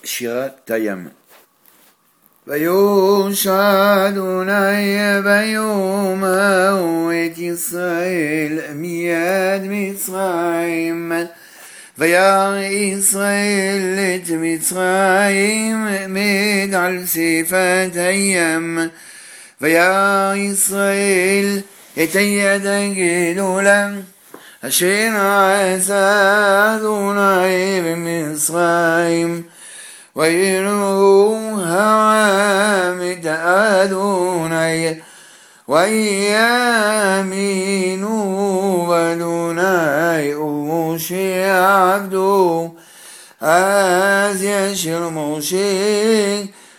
שירת תיאם. ויושע אדוני ביומהו את ישראל מיד מצרים, וירא ישראל את מצרים מת על שפת הים, וירא ישראל את היד הגדולה אשר עשה אדוני במצרים, ויראו העם את אדוני ויאמינו באדוני ומשה עבדו. אז ישיר משה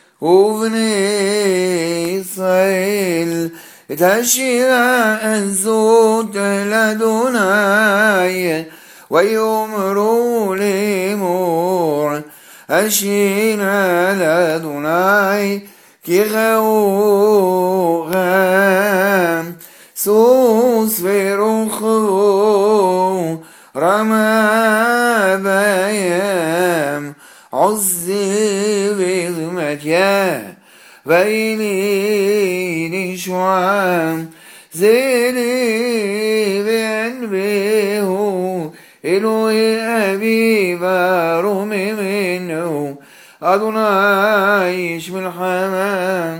ובני ישראל את השירה הזאת לאדוני, ויאמרו לאמור השירה לאדוני כי ראו סוס ורוכבו רמה בים עוזי וזמתיה וילי נשועם זלי ואנבהו אלוהי אבי ברום ממנו. אדוני איש מלחמה,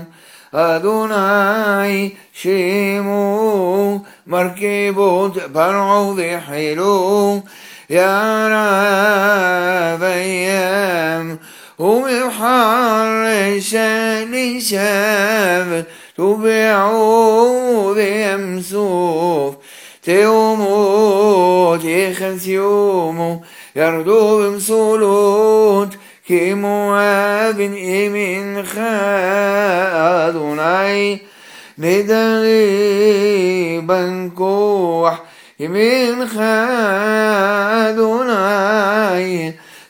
אדוני שמו מרכבות פרעו וחילו, ירה בים ומבחר לשב תובעו בים סוף תאומות יחסיומו ירדו במסולות כמואב ימינך. אדוני נדרי בן כוח ימינך, אדוני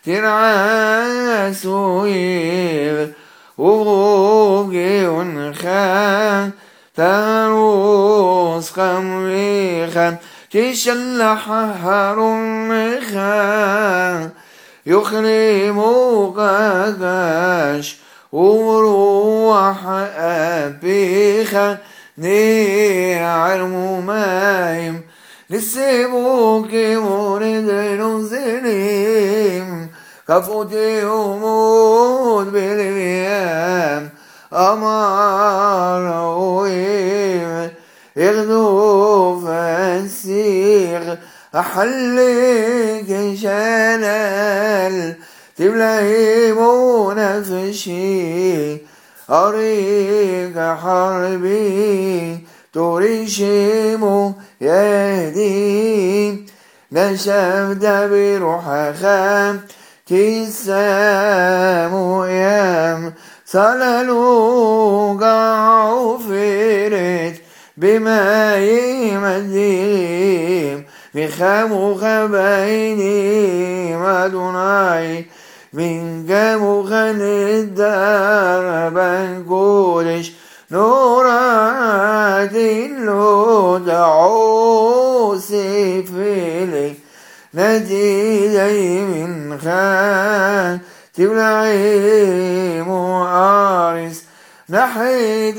תרעש אויב וברוב גאונך תרוס חמריך תשלח הרומך יוכרמו קש ורוח אפיך נערמו מים נסיבו כמורד נוזלים כפו תאומות בלווים אמר האוהב ירדוף הסיך أحلق شلال تبلهيمو نفسي أريق حربي تريشيمو يهدي نشفت بروحها كسامو يام صللو قعو فرت بما يمديم مخاموخ بيني أدوني من قاموخ الدار بنقولش نورات اللو دعو سيفلي نجيلي من خان تبلعي مؤارس نحيد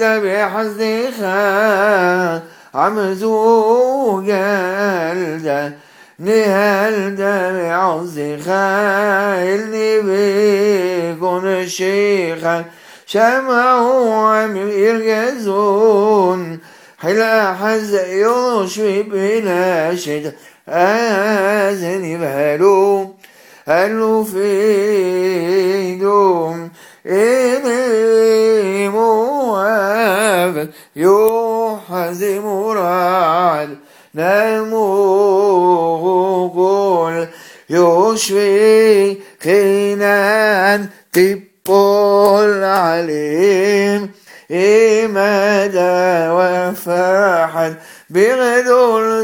بحزنها عمزو قلدا نهلدا بعزخا اللي بيكون الشيخا شمعوا عم يرقزون حلا حز يشوي بلا شد آذن بهلو هلو في دوم إني مواب يحزم رعد نمو قول يشوي خنان تبول عليهم إمادا وفاحا بغدول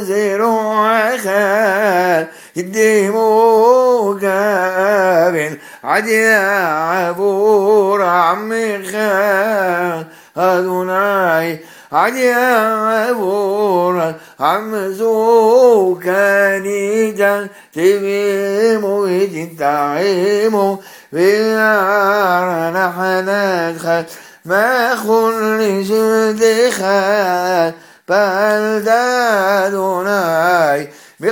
زروعها يديمو قابل عدي عبور عمخا أدوناي عجبور عمزو كانيجا تبيمو يجتعيمو بيارنا حنادخل ما خل شدخل بلدادوناي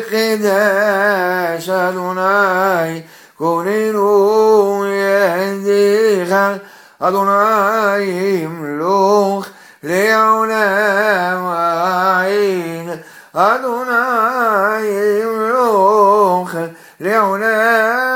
بقداش أدوناي كونينو يهديخل أدوناي ملوخ لعلام عين أدوناي ملوخ لعلام